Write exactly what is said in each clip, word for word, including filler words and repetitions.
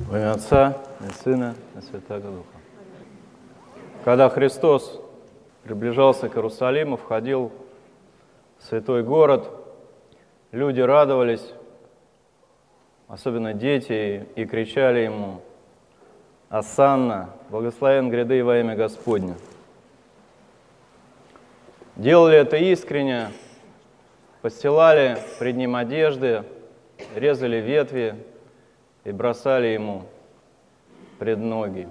Во имя Отца и Сына и Святаго Духа. Когда Христос приближался к Иерусалиму, входил в святой город, люди радовались, особенно дети, и кричали Ему: «Осанна, благословен гряды во имя Господне». Делали это искренне, постилали пред Ним одежды, резали ветви и бросали Ему пред ноги.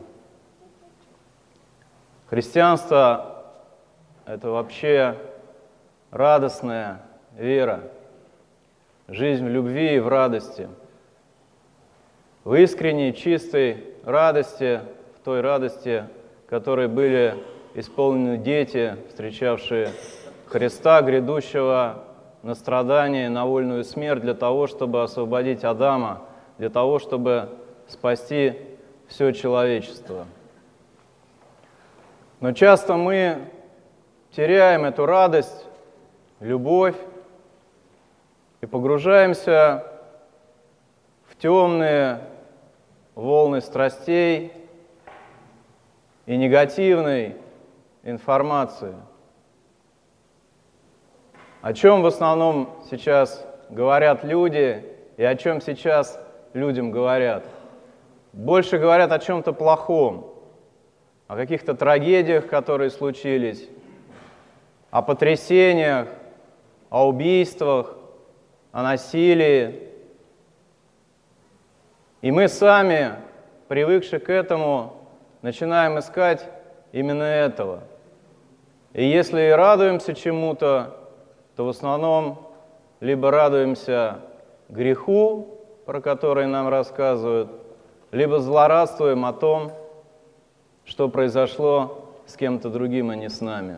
Христианство – это вообще радостная вера, жизнь в любви и в радости, в искренней, чистой радости, в той радости, которой были исполнены дети, встречавшие Христа, грядущего на страдания, на вольную смерть, для того, чтобы освободить Адама, для того, чтобы спасти все человечество. Но часто мы теряем эту радость, любовь и погружаемся в темные волны страстей и негативной информации. О чем в основном сейчас говорят люди и о чем сейчас людям говорят? Больше говорят о чем-то плохом, о каких-то трагедиях, которые случились, о потрясениях, о убийствах, о насилии. И мы сами, привыкшие к этому, начинаем искать именно этого. И если и радуемся чему-то, то в основном либо радуемся греху, про который нам рассказывают, либо злорадствуем о том, что произошло с кем-то другим, а не с нами.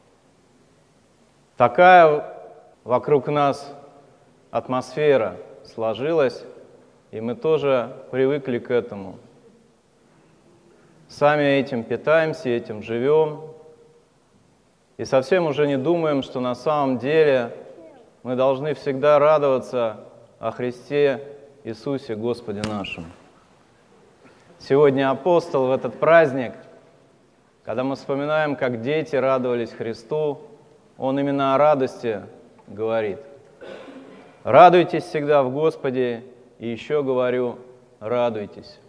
Такая вокруг нас атмосфера сложилась, и мы тоже привыкли к этому. Сами этим питаемся, этим живем, и совсем уже не думаем, что на самом деле мы должны всегда радоваться о Христе Иисусе Господе нашем. Сегодня апостол в этот праздник, когда мы вспоминаем, как дети радовались Христу, он именно о радости говорит. «Радуйтесь всегда в Господе, и еще говорю, радуйтесь».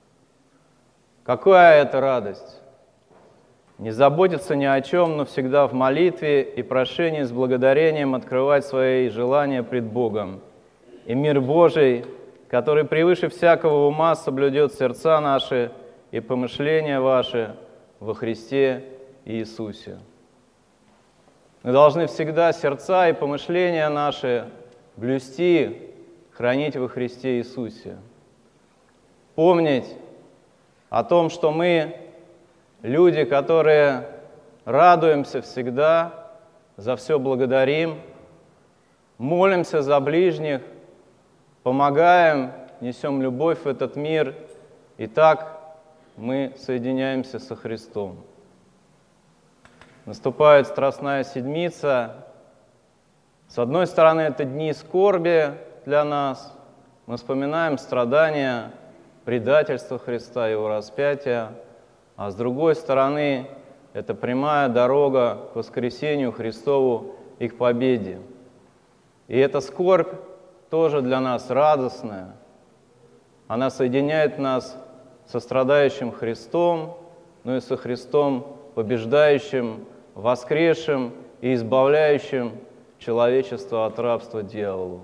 Какая это радость? Не заботиться ни о чем, но всегда в молитве и прошении с благодарением открывать свои желания пред Богом. И мир Божий, который превыше всякого ума соблюдет сердца наши и помышления ваши во Христе Иисусе. Мы должны всегда сердца и помышления наши блюсти, хранить во Христе Иисусе. Помнить о том, что мы люди, которые радуемся всегда, за все благодарим, молимся за ближних, помогаем, несем любовь в этот мир, и так мы соединяемся со Христом. Наступает Страстная Седмица. С одной стороны, это дни скорби для нас. Мы вспоминаем страдания, предательство Христа, Его распятия. А с другой стороны, это прямая дорога к воскресению Христову и к победе. И эта скорбь тоже для нас радостная. Она соединяет нас со страдающим Христом, но и со Христом, побеждающим, воскресшим и избавляющим человечество от рабства дьяволу.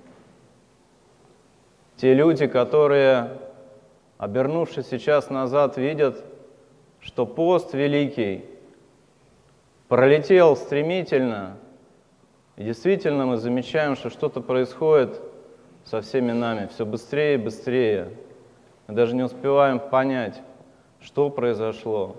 Те люди, которые, обернувшись сейчас назад, видят, что пост великий пролетел стремительно, и действительно мы замечаем, что что-то происходит со всеми нами все быстрее и быстрее. Мы даже не успеваем понять, что произошло.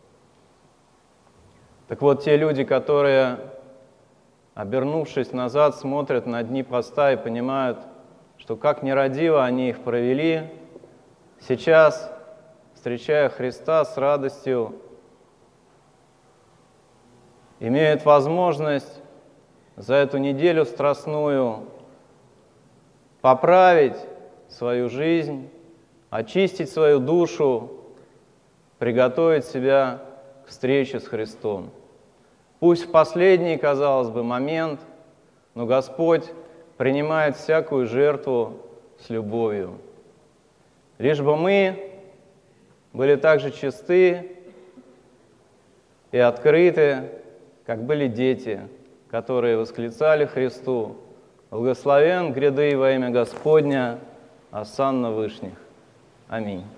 Так вот, те люди, которые, обернувшись назад, смотрят на дни поста и понимают, что как нерадиво они их провели, сейчас, встречая Христа с радостью, имеют возможность за эту неделю страстную поправить свою жизнь, очистить свою душу, приготовить себя к встрече с Христом. Пусть в последний, казалось бы, момент, но Господь принимает всякую жертву с любовью. Лишь бы мы были так же чисты и открыты, как были дети, которые восклицали Христу: «Благословен гряды во имя Господня, осанна вышних». Аминь.